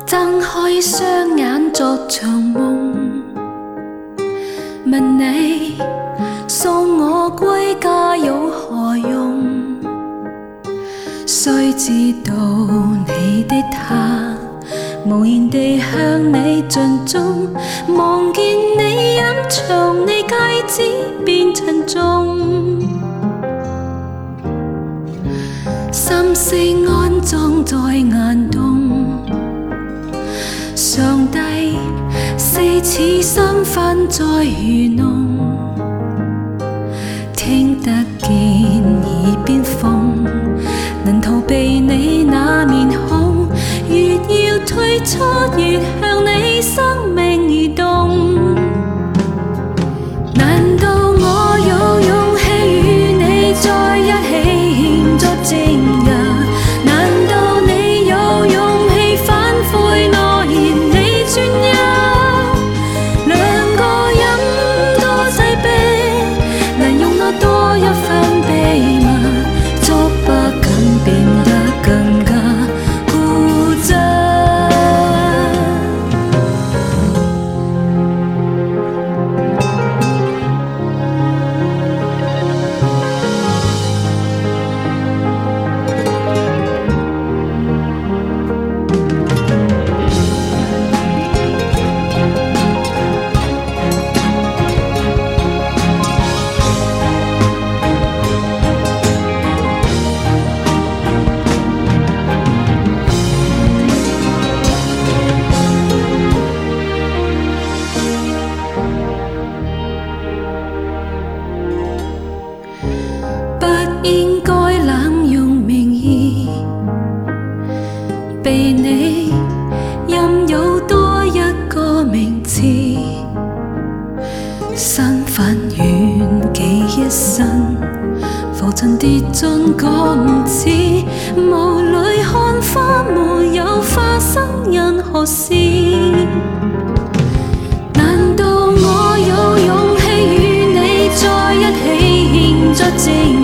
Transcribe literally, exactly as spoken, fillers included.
睜開雙眼作場夢，問你送我歸家有何用？雖知道你的他無言地向你盡忠，望見你隱藏你戒指變沉重，心思安葬在眼洞。上帝四次三番在愚弄，聽得見耳邊風，能逃避你那面孔，越要退出越向你生命移動。難道我有勇氣與你在一起獻作正日？難道你有勇氣反悔諾言你專一？兩個人多擠迫，難容納多一分秘密，捉不緊變得更加固執。應該濫用名義，被你任有多一個名字，身份遠記一生，浮塵跌進個唔知，霧裏看花沒有發生任何事。難道我有勇氣與你在一起獻作正